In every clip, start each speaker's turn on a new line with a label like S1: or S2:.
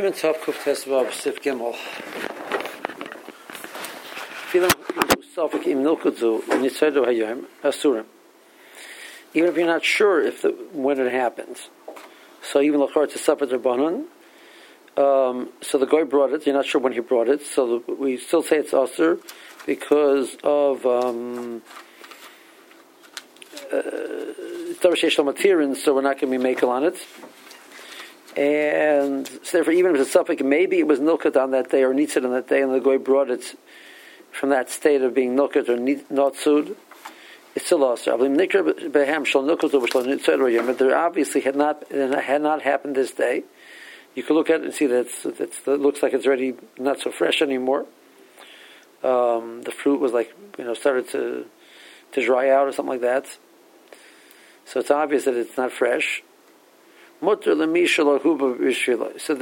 S1: Siman Tov Kuf Tesvav Sif Gimel. Filam Sofik Im Nilkudzu Nitzedu Hayom Asurim. Even if you're not sure when it happens, so even Lachor to Suffer Derbanon. So the guy brought it. You're not sure when he brought it, so we still say it's Asur because of so we're not going to be makel on it. And so therefore, even if it's a suffix, maybe it was nilkut on that day or nitzid on that day, and the goy brought it from that state of being nilkut or notzud, it's still also. But there obviously had not happened this day. You can look at it and see that it looks like it's already not so fresh anymore. The fruit was started to dry out or something like that. So it's obvious that it's not fresh. So then, so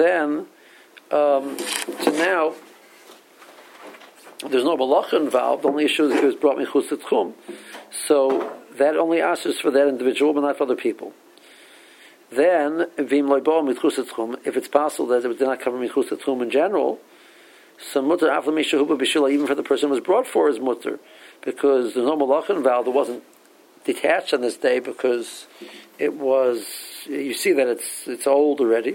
S1: now there's no malacha involved. The only issue is it was brought michutz tchum. So that only asks for that individual, but not for other people. Then, if it's possible that it did not cover michutz tchum in general, so mutter even for the person who was brought for is mutter, because there's no malacha involved. It wasn't detached on this day because it was. You see that it's old already,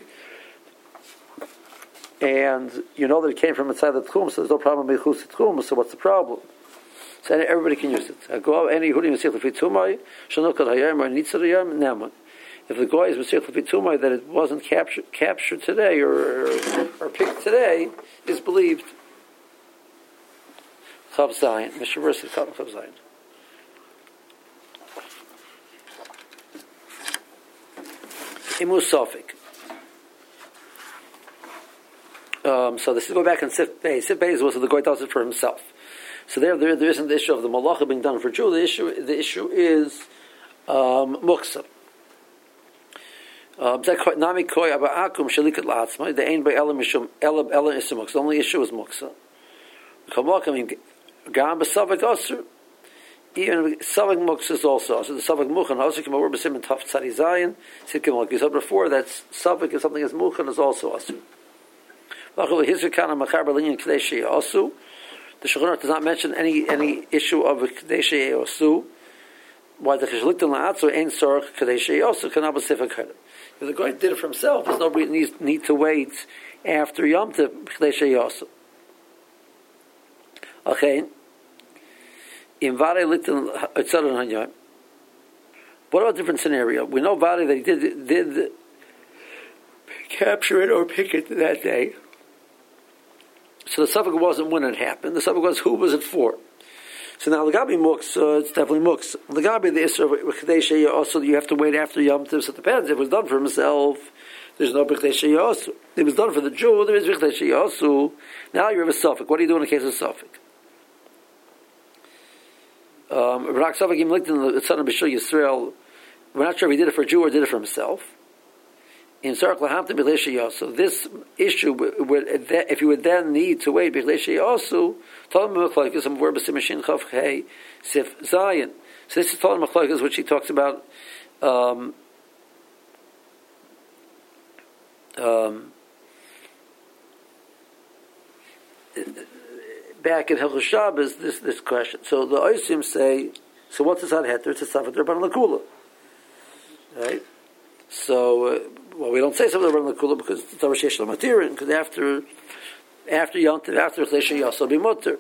S1: and you know that it came from inside the tchum, so there's no problem with michutz tchum. So what's the problem? So everybody can use it. Go any hudim mesich lefitumai shenokal hayom or nitzad hayom neman. If the guy is mesich lefitumai that it wasn't captured today or picked today is believed. Chav Zayin, Mishavur says Chav Zayin. Imus Sofik. So this is go back in Sif Beis. Sif Beis was the guy does it for himself. So there isn't the issue of the malacha being done for Jew. The issue is muksa. Nami koi abaakum shalikat laatzma. The ain by elam mishum elam isim muksa. The only issue is muksa. Gam b'savik asur. Even Savik Muksa is also so the Savik Mukhan also came over Basim and Taf Tzadi Zayin. You said before that Savik is something as Mukhan is also Asu. The Shulchan does not mention any issue of Kadeshi Asu. Why the Cheshliktan La'atzu Ein Sorach Kadeshi Asu Kanab Sifak If the guy did it for himself, there's no need to wait after Yom Tov Kadeshi Asu. Okay. In Vare Litan Etzaron Hanyom. What about a different scenario? We know Vare that he did capture it or pick it that day. So the suffix wasn't when it happened. The suffix was who was it for. So now Lagabi Mux, it's definitely Mux. Lagabi the Isra B'Chadei also you have to wait after Yom Tov. So it depends. If it was done for himself, there's no B'Chadei also. If it was done for the Jew, there is B'Chadei also. Now you have a suffix. What do you do in a case of suffix? We're not sure if he did it for a Jew or did it for himself. In Sarach Lahamta B'Chadei so this issue if you would then need to wait B'Chadei also, Tolam M'Chlokes some word B'Simashin Chav Hey Sif Zayin. So this is Tolam M'Chlokes which he talks about. Back in Hilchos Shabbos, this question. So the Oisim say, so what's this on heter? It's a Safat Rabban Lakula. Right? So, we don't say Safat Rabban Lakula because it's a Rosh Hashanah Matirin, because after Yom Tov, after Chleisha Yasal be Mutter.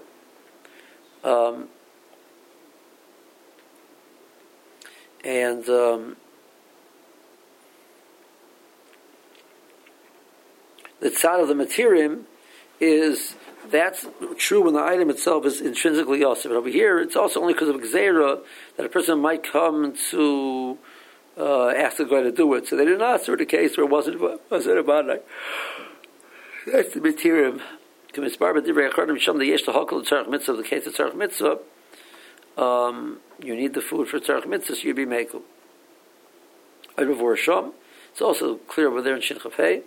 S1: The tzad of the Matirim is that's true when the item itself is intrinsically yosef. But over here, it's also only because of Gzeira that a person might come to ask the guy to do it. So they did not assert a case where it wasn't a bad. That's the Matirim. The case of tzarech mitzvah, you need the food for tzarech mitzvah, so you'd be mekel. It's also clear over there in Shin Chaf Hey.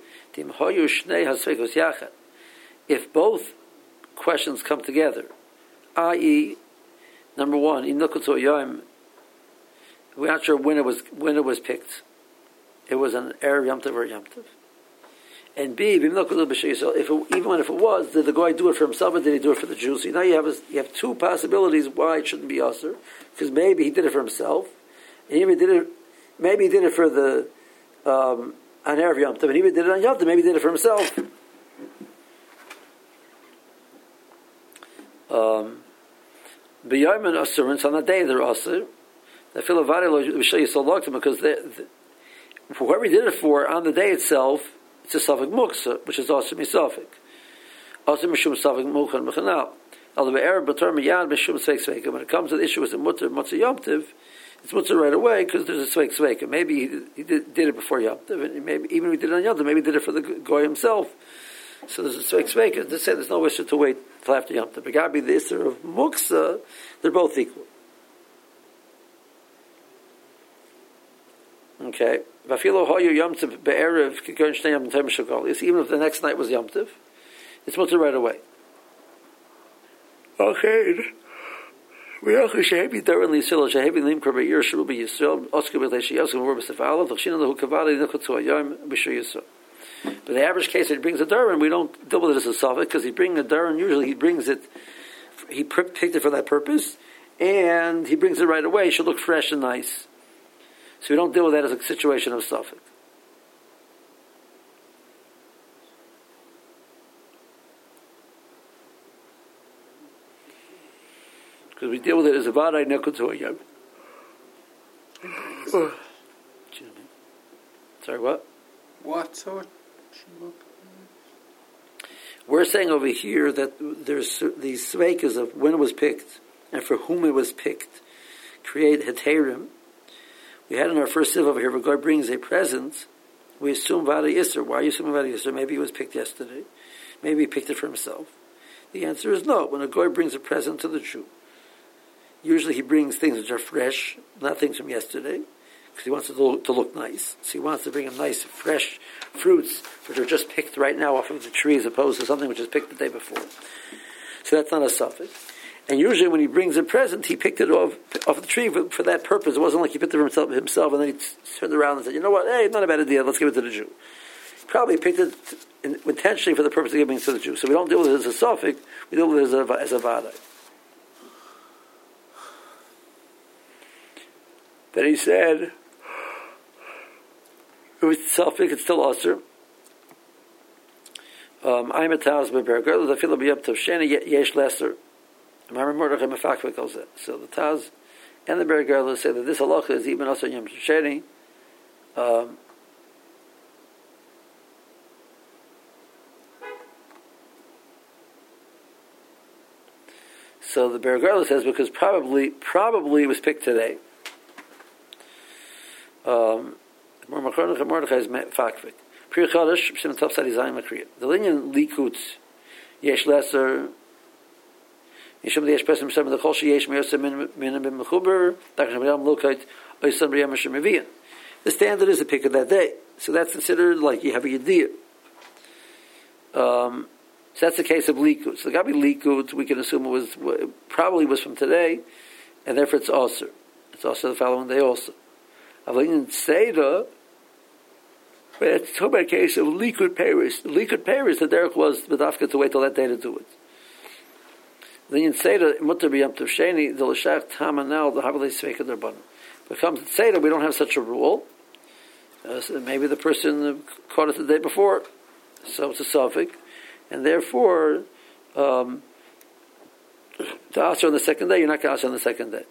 S1: If both questions come together, i.e., number one, we're not sure when it was picked. It was an Erev Yom Tov or Yom Tov. And B, even when if it was, did the guy do it for himself or did he do it for the Jews? So now you have two possibilities why it shouldn't be Aser. Because maybe he did it for himself, and maybe he did it for the on Erev Yom Tov, and even did it on Yom Tov, maybe he did it for himself. B'yom and Aser, on the day they're Aser. I feel we show you so long because whoever he did it for on the day itself, it's a Safek Muksa, which is Aser Misafek. Aser Mishum Safek Mukhan Mechanal. When it comes to the issue with the Mutter Yom Tov, it's Mutter right away because there's a Sveik Sveika. Maybe he did it before Yom Tov, and maybe even if he did it on Yom Tov, maybe he did it for the Goy himself. So there's a Sveik Sveika. They say there's no issue to wait till after Yom Tov. But Gabi, the Isser of Muksa, they're both equal. Okay. Even if the next night was Yom Tov, it's Mutter right away. Okay. We are shehebi daran lisel shehebi lim korba yir shul be Yisrael osker b'leish yosem wor b'sefala tachshin lahu kavali nechutzu hayom b'shur Yisrael. But the average case, he brings a daran. We don't deal with it as a safek because he brings a daran. Usually, he brings it. He picked it for that purpose, and he brings it right away. It should look fresh and nice. So we don't deal with that as a situation of safek. Because we deal with it as a vaday nekutu hayom. Sorry, what?
S2: What sort?
S1: We're saying over here that there's these sveikas of when it was picked and for whom it was picked create heterim. We had in our first siv over here, if a guy brings a present, we assume vaday Isser. Why are you assuming vaday Isser? Maybe it was picked yesterday. Maybe he picked it for himself. The answer is no. When a guy brings a present to the Jew, usually he brings things which are fresh, not things from yesterday, because he wants it to look nice. So he wants to bring him nice, fresh fruits which are just picked right now off of the tree as opposed to something which was picked the day before. So that's not a suffix. And usually when he brings a present, he picked it off the tree for that purpose. It wasn't like he picked it for himself and then he turned around and said, you know what, hey, not a bad idea, let's give it to the Jew. He probably picked it intentionally for the purpose of giving it to the Jew. So we don't deal with it as a suffix, we deal with it as a vaday. Then he said, it was suffix, it's still Aser. I'm a Taz Beberger, the Philip Yom Tov Sheni Yesh Lesser. So the Taz and the Berger say that this halacha is even also Yom Sheni. So the Berger says because probably it was picked today. Mordechai is fakvik. Pri Chodesh B'Shem Tov Sadi Zayin Makriya. The linyan likut yesh lesser. Yisham the yesh person B'Shem the Chol sheyesh me'osem min b'mechuber. Dakar Shem Lokait Oysam B'Yam Hashem Mevian. The standard is the pick of that day, so that's considered like you have a yediyah. So that's the case of likut. So the Gabi likut we can assume probably was from today, and therefore it's also the following day also. Avalin Seder, but it's talking about a case of likud Paris. Likud Paris, the derech was bedafka to wait till that day to do it. Then Seder, mutter b'yam tov sheni, the l'shach tamanal, the havalei sveika derban. But comes to Seder, we don't have such a rule. So maybe the person caught it the day before, so it's a suffix, and therefore, to answer on the second day, you're not going to answer on the second day.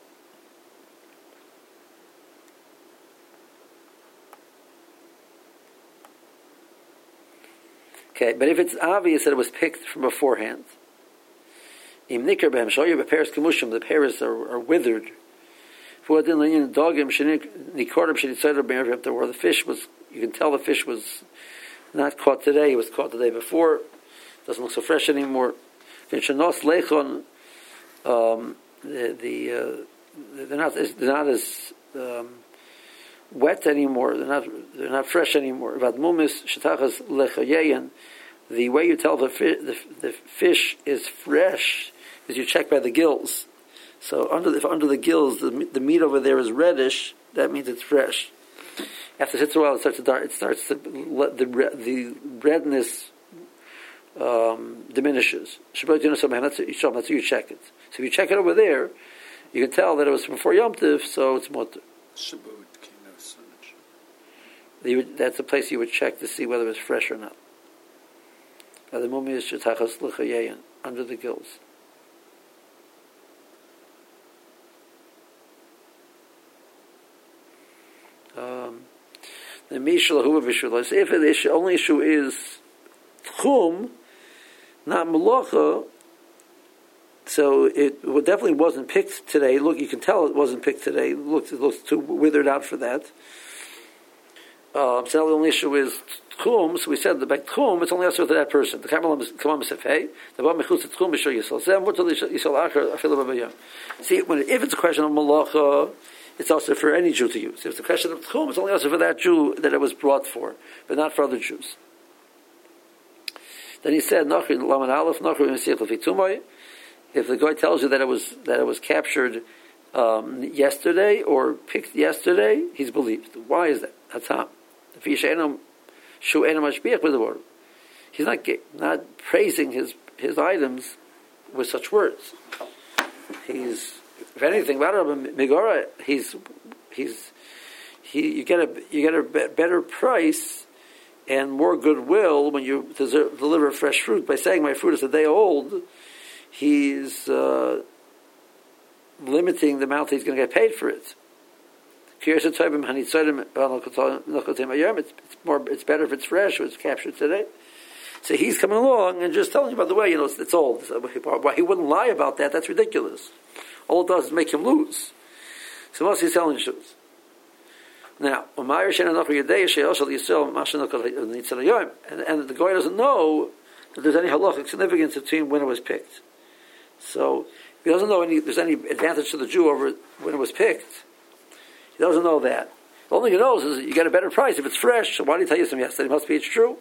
S1: Okay, but if it's obvious that it was picked from beforehand, the pears are withered. Or the fish was, you can tell the fish was not caught today, it was caught the day before, doesn't look so fresh anymore. They're not as wet anymore. They're not fresh anymore. The way you tell the fish is fresh is you check by the gills. So under the gills, the meat over there is reddish. That means it's fresh. After it sits a while, it starts to dark. It starts to the redness diminishes. That's how you check it. So if you check it over there, you can tell that it was before Yom Tov, so it's mutter. That's the place you would check to see whether it was fresh or not. The mummy is under the gills. The Mishal Huva Vishulas. If the only issue is Tchum, not Malacha, so it definitely wasn't picked today. Look, you can tell it wasn't picked today. It looks too withered out for that. So the only issue is Tchum. So we said the back Tchum, it's only answered to that person. The Kamala Mesefei, the Ba Mechutz Tchum B'Shor Yisrael. Zeh Mutal Yisrael Acher Afilu B'Bayam. See, if it's a question of Malacha, it's also for any Jew to use. If it's a question of Tchum, it's only also for that Jew that it was brought for, but not for other Jews. Then he said, Nachri Laman Aleph, Nachri Mesech Lefitumai. If the guy tells you that it was captured yesterday or picked yesterday, he's believed. Why is that? That's how. He's not praising his items with such words. If anything, you get a better price and more goodwill when you deliver fresh fruit by saying my fruit is a day old. He's limiting the amount he's going to get paid for it. It's better if it's fresh or it's captured today. So he's coming along and just telling you, by the way, it's old. So why he wouldn't lie about that? That's ridiculous. All it does is make him lose. So what's he selling shoes? Now, and the guy doesn't know that there's any halachic significance between when it was picked. So he doesn't know there's any advantage to the Jew over when it was picked. He doesn't know that. The only thing he knows is you get a better price if it's fresh. So why did he tell you something yesterday? It must be it's true.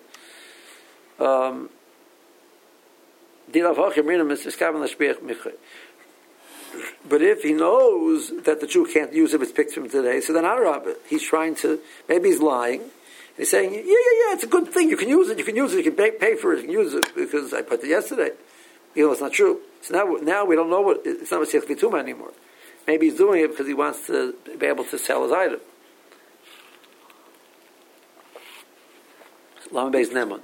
S1: But if he knows that the Jew can't use it if it's picked from today, so then he's trying to, maybe he's lying. He's saying, yeah, it's a good thing. You can use it, you can pay for it, you can use it because I put it yesterday. It's not true. So now we don't know it's not Masech Vituma anymore. Maybe he's doing it because he wants to be able to sell his item. Lama Beis Neman.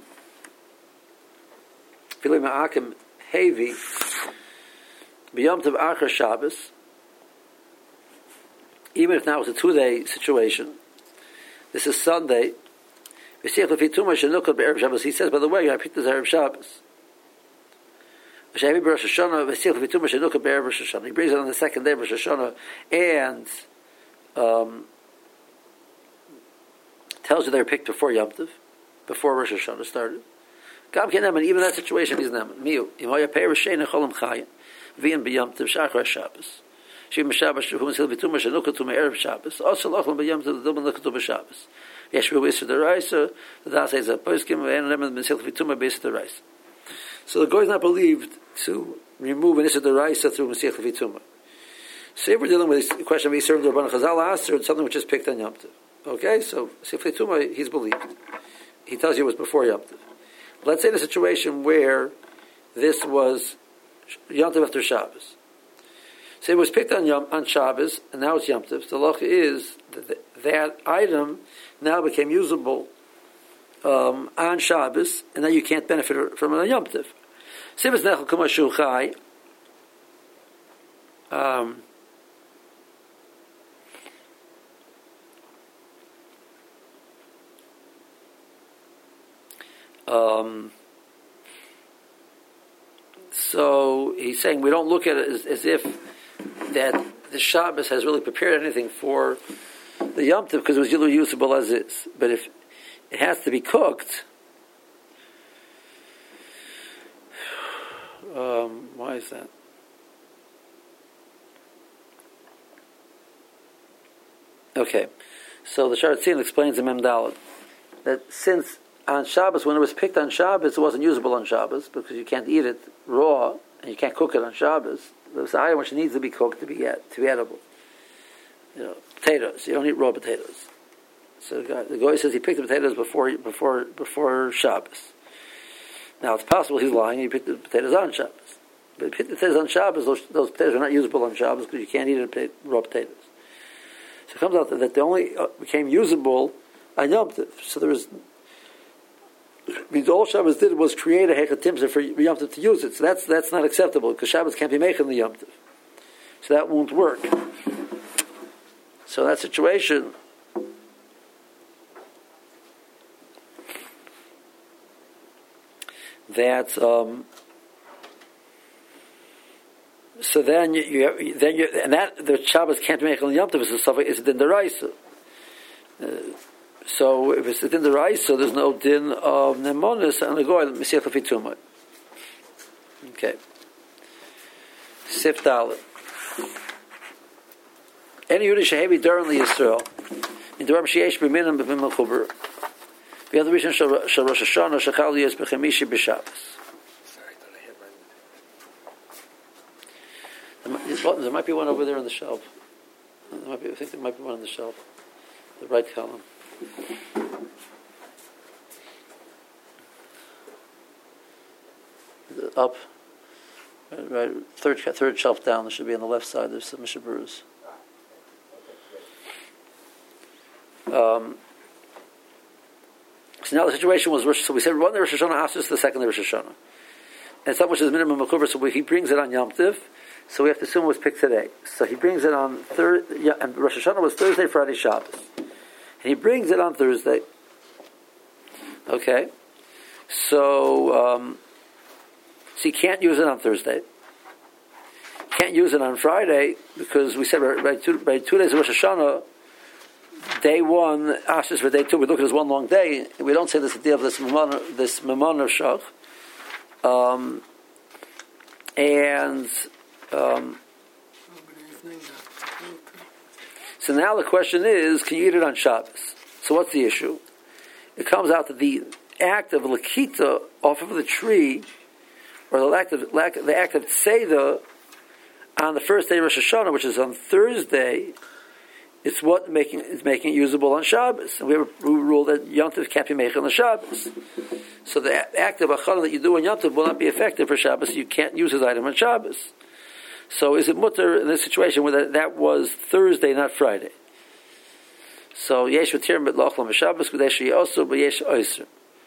S1: Filei Ma'akim Hevi B'Yom Tov Achar Shabbos. Even if now it's a 2-day situation, this is Sunday. He says, by the way, I picked this Erev Shabbos. He brings it on the second day of Rosh Hashanah and tells you they were picked before Yom Tov, before Rosh Hashanah started. Even that situation is Neman. So the guy is not believed to remove an Issa D'Oraisa through Mesiach L'Vituma. So if we're dealing with the question of Yisur and Rabban Chazal Aser, it's something which is picked on Yom Tov. Okay, so Mesiach L'Vituma, he's believed. He tells you it was before Yom Tov. Let's say in a situation where this was Yom Tov after Shabbos. So it was picked on Shabbos, and now it's Yom Tov. So the halacha is that item now became usable on Shabbos, and now you can't benefit from it on Yom Tov. Sivas nechel kumashu chai. So he's saying we don't look at it as if that the Shabbos has really prepared anything for the Yom Tov because it was usually usable as is. But if it has to be cooked, why is that? Okay, so the Sharatzin explains in Mem Daled that since on Shabbos, when it was picked on Shabbos, it wasn't usable on Shabbos because you can't eat it raw and you can't cook it on Shabbos. It's an item which needs to be cooked to be edible. Potatoes. You don't eat raw potatoes. So the guy says he picked the potatoes before Shabbos. Now it's possible he's lying. He picked the potatoes on Shabbos, but he picked the potatoes on Shabbos. Those potatoes are not usable on Shabbos because you can't eat raw potatoes. So it comes out that they only became usable on Yom Tov. So there was. All Shabbos did was create a Hechat Timsa for Yom Tov to use it. So that's not acceptable because Shabbos can't be making the Yom Tov. So that won't work. So in that situation, that so then and that the Shabbos can't be making the Yom Tov is a din deraisa. So if it's a din deraisa, there's no din of nemonis and the goy Mesiach Lefitumah. Okay. Sif Dalet. Any Yudi shehevi during the Yisrael in the Ram Sheyesh b'minim b'mim l'chuber. The other reason shal Rosh Hashanah shechal yis b'chemishi b'Shabbos. There might be one over there on the shelf. I think there might be one on the shelf. The right column. Up. Right, third shelf down. There should be on the left side. There's some Mishaburus. So now the situation was, so we said one day Rosh Hashanah Asus, the second day Rosh Hashanah. And some which is minimum makuver, so he brings it on Yom Tiv, so we have to assume it was picked today. So he brings it on and Rosh Hashanah was Thursday, Friday, Shabbos. And he brings it on Thursday. Okay? So he can't use it on Thursday. Can't use it on Friday, because we said by 2 days of Rosh Hashanah, day one, Ashes for day two, we look at it as one long day. We don't say this idea of this Mammon of Shach. So now the question is, can you eat it on Shabbos? So what's the issue? It comes out that the act of Lakita off of the tree, or the act of Tzeda on the first day of Rosh Hashanah, which is on Thursday, it's what is making it usable on Shabbos. And we rule that Yom Tov can't be made on the Shabbos. So the act of Achana that you do on Yom Tov will not be effective for Shabbos. You can't use his item on Shabbos. So is it mutter in this situation where that was Thursday, not Friday? So yesh v'tirim b'lochlam b'Shabbos k'desh also b'yesh oiser.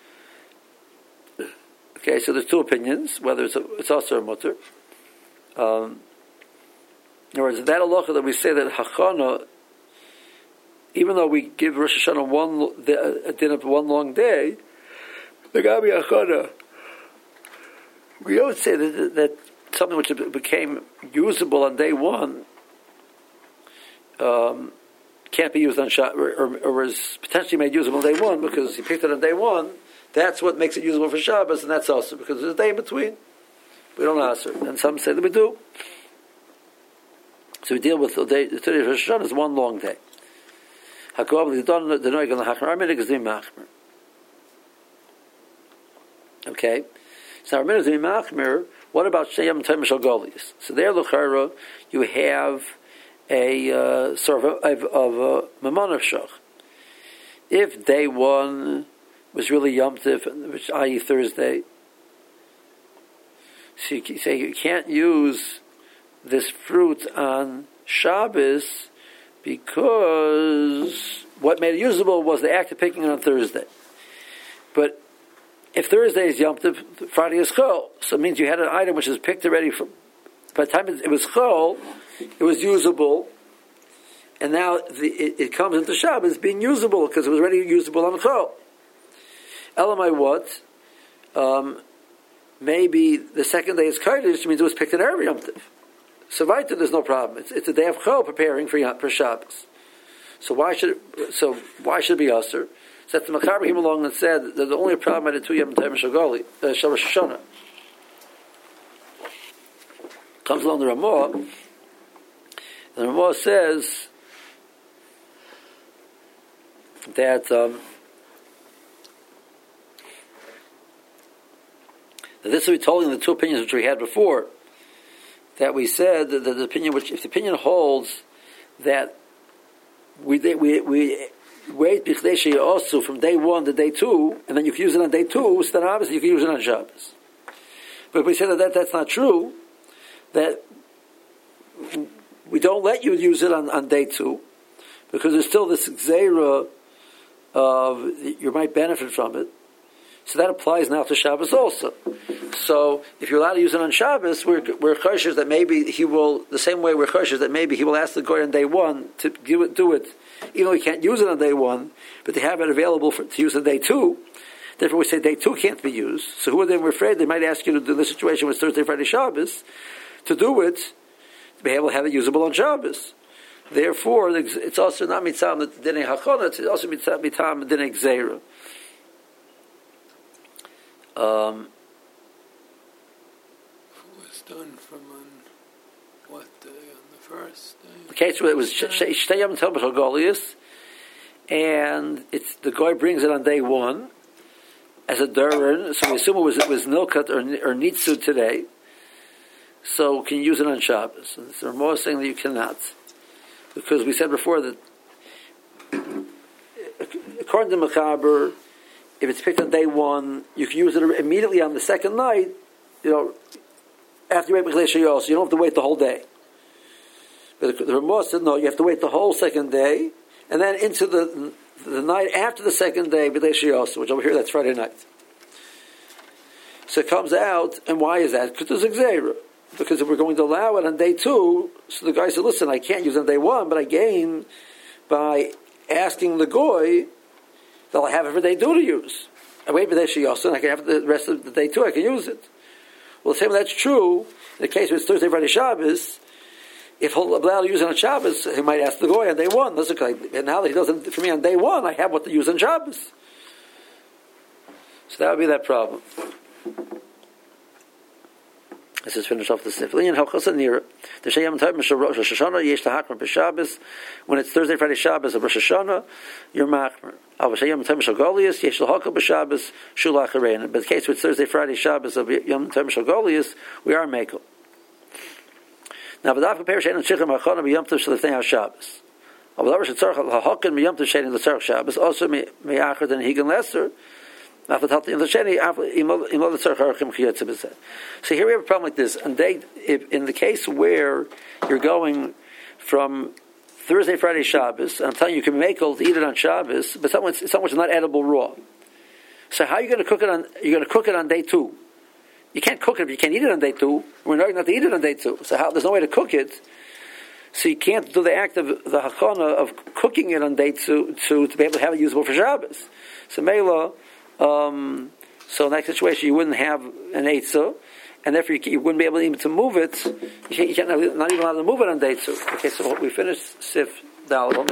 S1: Okay, so there's two opinions whether it's also a mutter. In other words, that halacha that we say that Hachana, even though we give Rosh Hashanah a din of one long day, the Gabi Hachana, we don't say that something which became usable on day one can't be used on Shabbos, or was potentially made usable on day one because he picked it on day one. That's what makes it usable for Shabbos, and that's also because there's a day in between. We don't answer, and some say that we do. So we deal with the day. The 30th of Rosh Hashanah is one long day. Okay, so our minute is machmir. What about Sheyam Time Golis? So there, Luchara, you have a sort of a Mammon of Shach. If day one was really Yom Tiv, which i.e. Thursday, so you say you can't use this fruit on Shabbos because what made it usable was the act of picking it on Thursday. But if Thursday is Yom Tov, Friday is Chol. So it means you had an item which is picked already. By the time it was Chol, it was usable. And now it comes into Shabbos being usable because it was already usable on Chol. Elamai what? Maybe the second day is Kodesh, which means it was picked in Erev Yom Tov. So Vaita, there's no problem. It's a day of Chol preparing for Shabbos. So why should it be Aser? So that the Machaber came along and said there's only a problem at the 2 Yom Tov Shagoli, Rosh Hashanah. Comes along the Ramah. The Ramah says that this will be told in the two opinions which we had before. That we said that the opinion, which if the opinion holds that we wait also from day 1 to day 2, and then you can use it on day 2, so then obviously you can use it on Shabbos. But if we say that's not true, that we don't let you use it on day 2, because there's still this gzeira of you might benefit from it. So that applies now to Shabbos also. So if you're allowed to use it on Shabbos, we're choshes that maybe he will, the same way we're choshes that maybe he will ask the goy on day 1 to do it, even though he can't use it on day 1, but to have it available to use on day 2. Therefore we say day 2 can't be used. So who are they afraid? They might ask you to do the situation with Thursday, Friday, Shabbos, to do it, to be able to have it usable on Shabbos. Therefore, it's also not mitzam the dinei hachana, it's also mitzam dinei gzeira.
S2: It was done from on what day? On the first day?
S1: The case where it was Shtei Yom Tov B'Shal Goliath, and the guy brings it on day 1 as a durin, so we assume it was Nilkat or Nitzu today, so can you use it on Shabbos? And so Ramah is saying that you cannot, because we said before that according to Mechaber, if it's picked on day 1, you can use it immediately on the second night, after you wait B'chlei Sheyos, so you don't have to wait the whole day. But the Ramah said, no, you have to wait the whole second day, and then into the night after the second day, B'chlei Sheyos, which over here, that's Friday night. So it comes out, and why is that? Because there's a gzeira. Because if we're going to allow it on day 2, so the guy said, listen, I can't use it on day 1, but I gain by asking the goy, they'll have it for day 2 to use. I wait for day Sheyos, and I can have the rest of the day 2, I can use it. Well, the same that's true in the case where it's Thursday, Friday, Shabbos. If he'll allow to use it on Shabbos, he might ask the goy on day 1. Listen, now that he doesn't for me on day 1, I have what to use on Shabbos. So that would be that problem. Let's just finish off the Siflian. The Sheyam Tov Rosh Hashanah Yesh Lahakmer B'Shabbos. When it's Thursday, Friday, Shabbos of Rosh Hashanah, you're Machmer. Al Sheyam Tov Goliath Yesh Lahakmer B'Shabbos Shulach Harein. But the case with Thursday, Friday, Shabbos of Yom Tov Goliath, we are Mekel. Now, V'dav Kapir Shein Shichem Hachana B'Yom Tov Shlefnei HaShabbos. Al V'dav Shetzarch Lahakan B'Yom Tov Shein L'Tzarch Shabbos also Me'achar than Higan Lesser. So here we have a problem like this. And in the case where you're going from Thursday, Friday, Shabbos, and I'm telling you, you can make it to eat it on Shabbos, but it's not edible raw. So how are you going to cook it on? You're going to cook it on day 2. You can't cook it if you can't eat it on day 2. We're not going to eat it on day 2. So there's no way to cook it. So you can't do the act of the hachana of cooking it on day 2 to be able to have it usable for Shabbos. So Mela. So in that situation, you wouldn't have an eitzah, and therefore you wouldn't be able even to move it. You can't not even allowed to move it on day 2. Okay, so we finished Sif Dal.